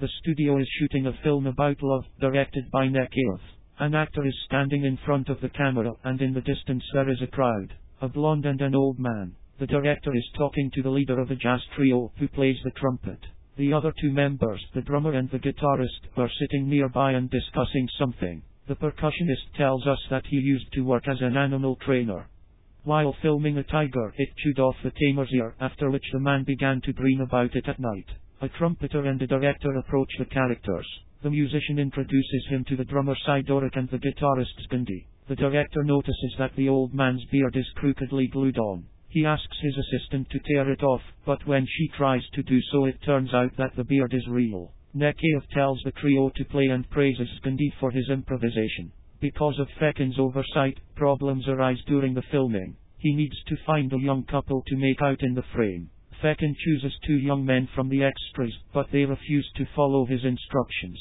The studio is shooting a film about love, directed by Nechayev. An actor is standing in front of the camera, and in the distance there is a crowd, a blonde and an old man. The director is talking to the leader of a jazz trio, who plays the trumpet. The other two members, the drummer and the guitarist, are sitting nearby and discussing something. The percussionist tells us that he used to work as an animal trainer. While filming a tiger, it chewed off the tamer's ear, after which the man began to dream about it at night. A trumpeter and a director approach the characters. The musician introduces him to the drummer Sidorik and the guitarist Zgindi. The director notices that the old man's beard is crookedly glued on. He asks his assistant to tear it off, but when she tries to do so, it turns out that the beard is real. Nechayev tells the trio to play and praises Zgindi for his improvisation. Because of Fekin's oversight, problems arise during the filming. He needs to find a young couple to make out in the frame. Fekin chooses two young men from the extras, but they refuse to follow his instructions.